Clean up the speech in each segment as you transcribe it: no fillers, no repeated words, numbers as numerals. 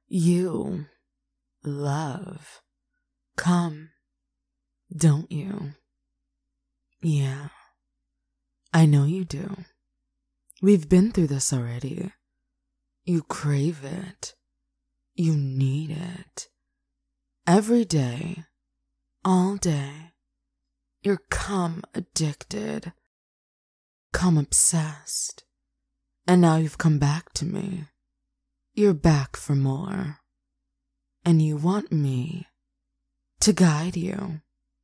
You love cum, don't you? Yeah, I know you do. We've been through this already. You crave it. You need it. Every day, all day, you're cum addicted, cum obsessed. And now you've come back to me. You're back for more. And you want me to guide you,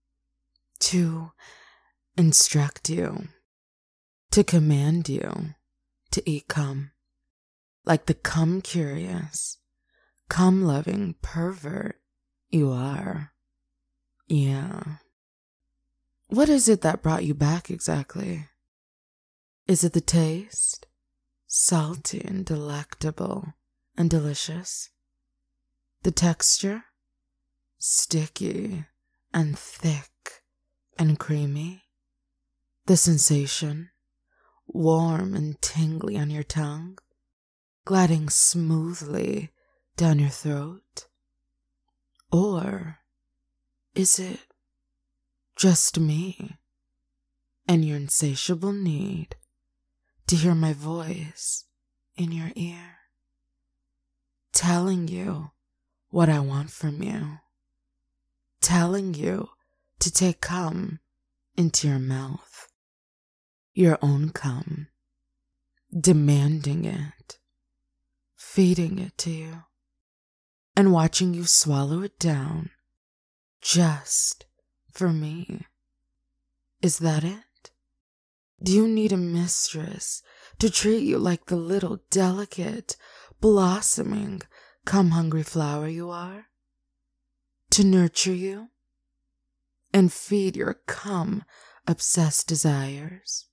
to instruct you, to command you to eat cum, like the cum curious, cum loving pervert you are. Yeah. What is it that brought you back exactly? Is it the taste? Salty and delectable and delicious. The texture? Sticky and thick and creamy. The sensation? Warm and tingly on your tongue, gliding smoothly down your throat. Or is it just me and your insatiable need to hear my voice in your ear, telling you what I want from you, telling you to take cum into your mouth, your own cum, demanding it, feeding it to you, and watching you swallow it down just for me? Is that it? Do you need a mistress to treat you like the little delicate, blossoming, cum-hungry flower you are? To nurture you and feed your cum-obsessed desires?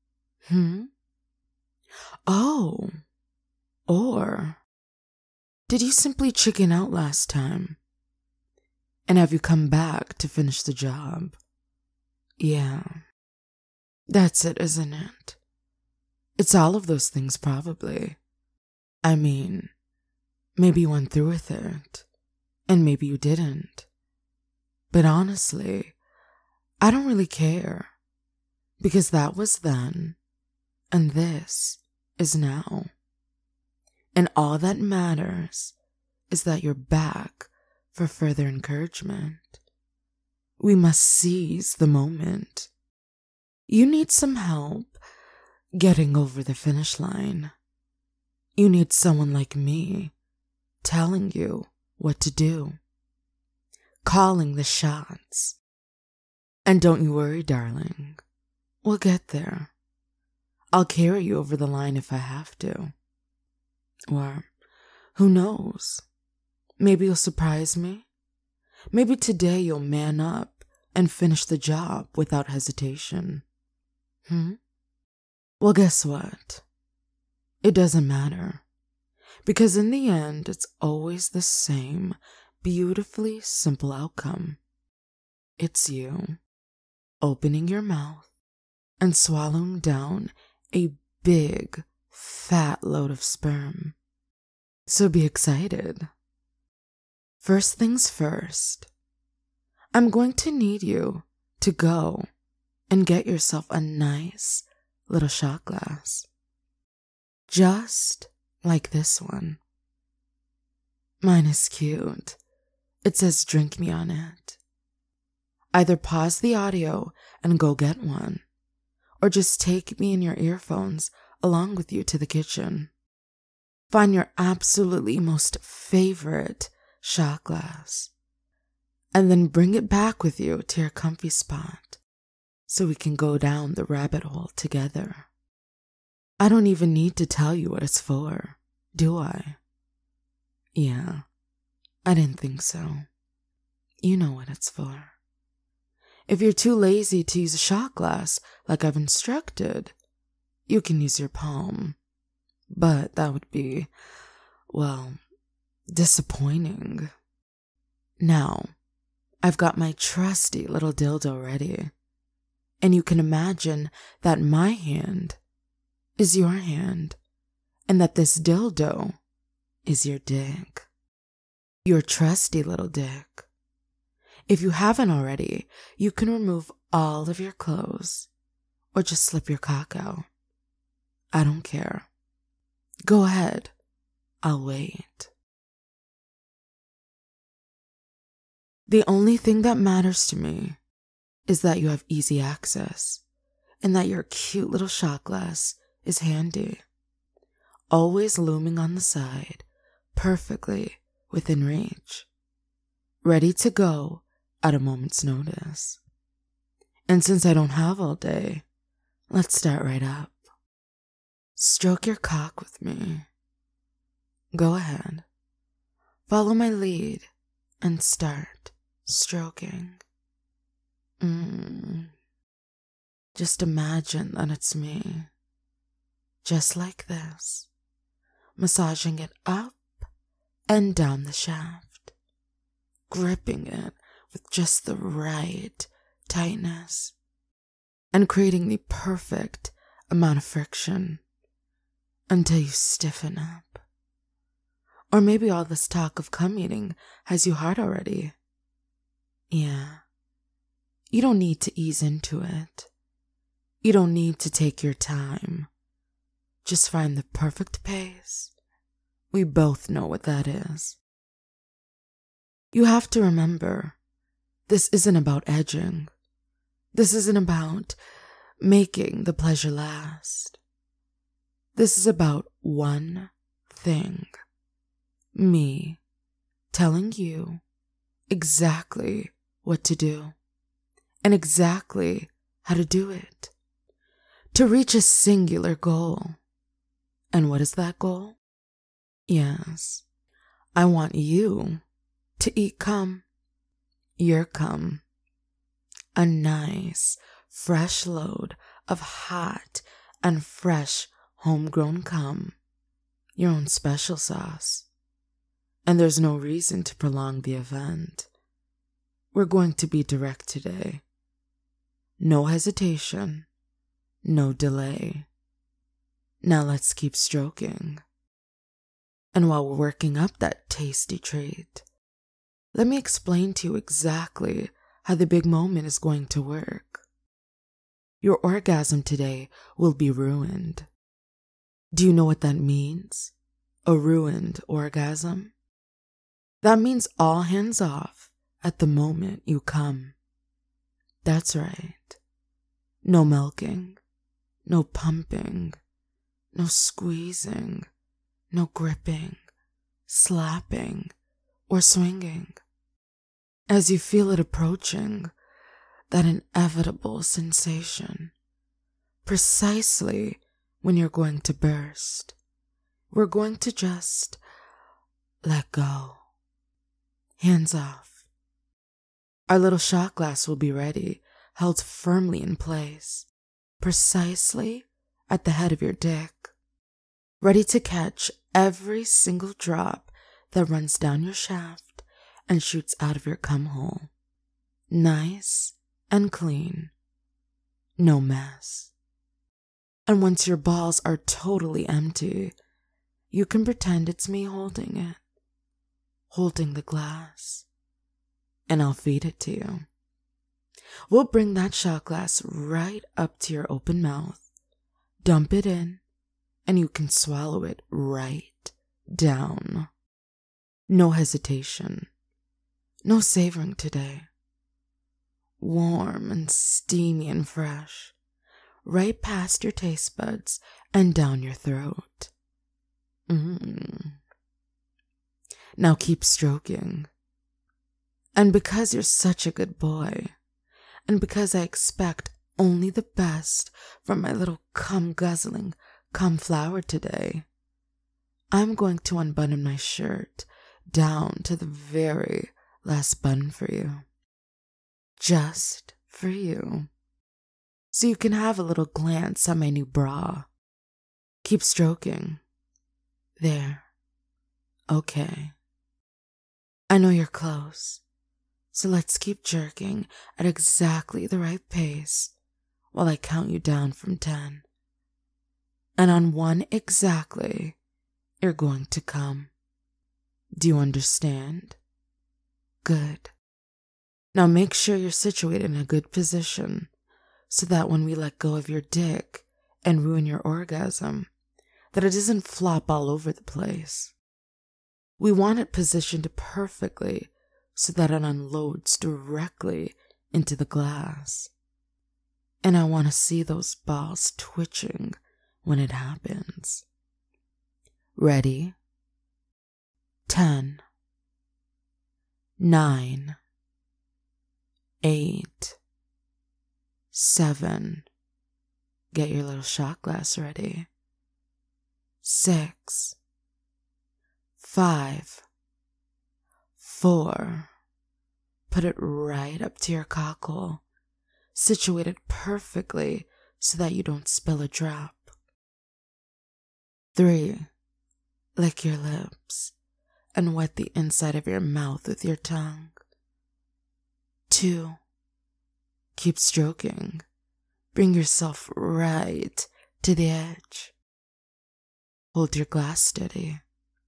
Oh, or did you simply chicken out last time? And have you come back to finish the job? Yeah, that's it, isn't it? It's all of those things, probably. I mean, maybe you went through with it, and maybe you didn't. But honestly, I don't really care, because that was then, and this is now. And all that matters is that you're back for further encouragement. We must seize the moment. You need some help getting over the finish line. You need someone like me telling you what to do, calling the shots. And don't you worry, darling. We'll get there. I'll carry you over the line if I have to. Or, who knows? Maybe you'll surprise me. Maybe today you'll man up and finish the job without hesitation. Well, guess what? It doesn't matter. Because in the end, it's always the same beautifully simple outcome. It's you opening your mouth and swallowing down a big, fat load of sperm. So be excited. First things first, I'm going to need you to go and get yourself a nice little shot glass. Just like this one. Mine is cute. It says "Drink Me" on it. Either pause the audio and go get one, or just take me in your earphones along with you to the kitchen. Find your absolutely most favorite shot glass, and then bring it back with you to your comfy spot so we can go down the rabbit hole together. I don't even need to tell you what it's for, do I? Yeah, I didn't think so. You know what it's for. If you're too lazy to use a shot glass like I've instructed, you can use your palm. But that would be, well, disappointing. Now, I've got my trusty little dildo ready, and you can imagine that my hand is your hand, and that this dildo is your dick. your trusty little dick. If you haven't already, you can remove all of your clothes or just slip your cock out. I don't care. Go ahead. I'll wait. The only thing that matters to me is that you have easy access and that your cute little shot glass is handy, always looming on the side, perfectly within reach, ready to go at a moment's notice. And since I don't have all day, let's start right up. Stroke your cock with me. Go ahead. Follow my lead and start stroking. Just imagine that it's me, just like this, massaging it up and down the shaft, gripping it with just the right tightness, and creating the perfect amount of friction until you stiffen up. Or maybe all this talk of cum eating has you hard already. Yeah, you don't need to ease into it. You don't need to take your time. Just find the perfect pace. We both know what that is. You have to remember, this isn't about edging. This isn't about making the pleasure last. This is about one thing. Me telling you exactly what to do and exactly how to do it to reach a singular goal. And what is that goal? Yes, I want you to eat cum. Your cum. A nice, fresh load of hot and fresh homegrown cum. Your own special sauce. And there's no reason to prolong the event. We're going to be direct today. No hesitation. No delay. Now let's keep stroking. And while we're working up that tasty treat, let me explain to you exactly how the big moment is going to work. Your orgasm today will be ruined. Do you know what that means? A ruined orgasm? That means all hands off at the moment you come. That's right. No milking, no pumping, no squeezing, no gripping, slapping, or swinging. As you feel it approaching, that inevitable sensation, precisely when you're going to burst, we're going to just let go. Hands off. Our little shot glass will be ready, held firmly in place, precisely at the head of your dick, ready to catch every single drop that runs down your shaft and shoots out of your cum hole. Nice and clean. No mess. And once your balls are totally empty, you can pretend it's me holding it, holding the glass, and I'll feed it to you. We'll bring that shot glass right up to your open mouth, dump it in, and you can swallow it right down. No hesitation. No savoring today. Warm and steamy and fresh, right past your taste buds and down your throat. Now keep stroking. And because you're such a good boy, and because I expect only the best from my little cum-guzzling cum flower today, I'm going to unbutton my shirt down to the very last button for you. Just for you. So you can have a little glance at my new bra. Keep stroking. There. Okay. I know you're close, so let's keep jerking at exactly the right pace while I count you down from 10. And on 1 exactly, you're going to come. Do you understand? Good. Now make sure you're situated in a good position so that when we let go of your dick and ruin your orgasm, that it doesn't flop all over the place. We want it positioned perfectly so that it unloads directly into the glass. And I want to see those balls twitching when it happens. Ready? 10, 9, 8, 7. Get your little shot glass ready. 6, 5, 4. Put it right up to your cockhole, situated perfectly so that you don't spill a drop. 3. Lick your lips and wet the inside of your mouth with your tongue. 2. Keep stroking. Bring yourself right to the edge. Hold your glass steady.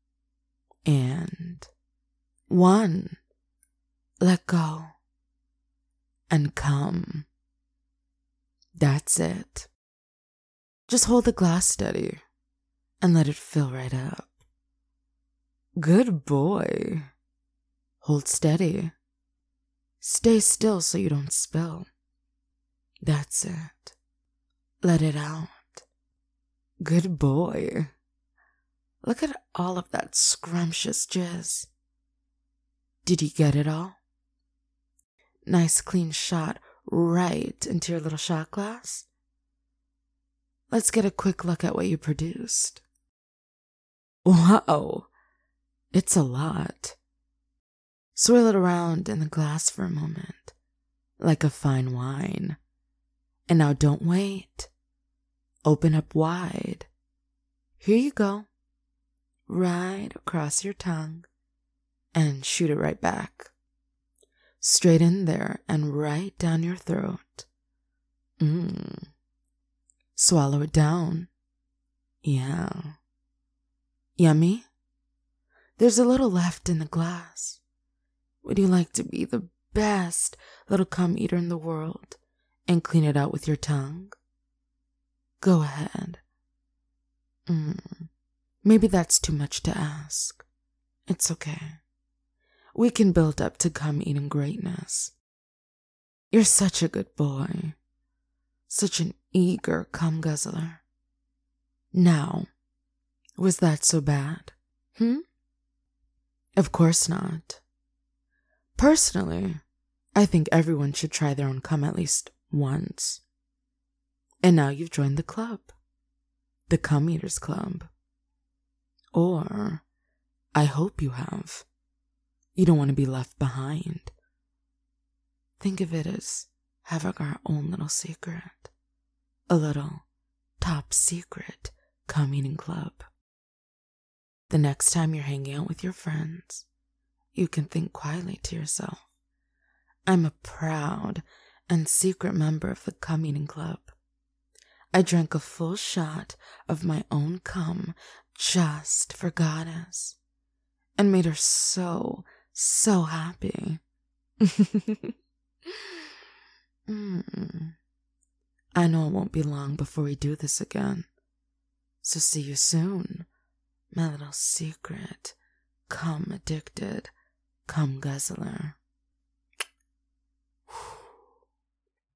And 1. Let go. And come. That's it. Just hold the glass steady and let it fill right up. Good boy. Hold steady. Stay still so you don't spill. That's it. Let it out. Good boy. Look at all of that scrumptious jizz. Did you get it all? Nice clean shot right into your little shot glass? Let's get a quick look at what you produced. Wow, it's a lot. Swirl it around in the glass for a moment, like a fine wine. And now don't wait. Open up wide. Here you go. Right across your tongue. And shoot it right back. Straight in there and right down your throat. Swallow it down. Yeah. Yummy? There's a little left in the glass. Would you like to be the best little cum eater in the world and clean it out with your tongue? Go ahead. Maybe that's too much to ask. It's okay. We can build up to cum eating greatness. You're such a good boy. Such an eager cum guzzler. Now, was that so bad? Of course not. Personally, I think everyone should try their own cum at least once. And now you've joined the club. The Cum Eaters Club. Or, I hope you have. You don't want to be left behind. Think of it as having our own little secret. A little top secret cum eating club. The next time you're hanging out with your friends, you can think quietly to yourself, I'm a proud and secret member of the cum eating club. I drank a full shot of my own cum just for Goddess and made her so happy. I know it won't be long before we do this again. So see you soon, my little secret, cum addicted, cum guzzler.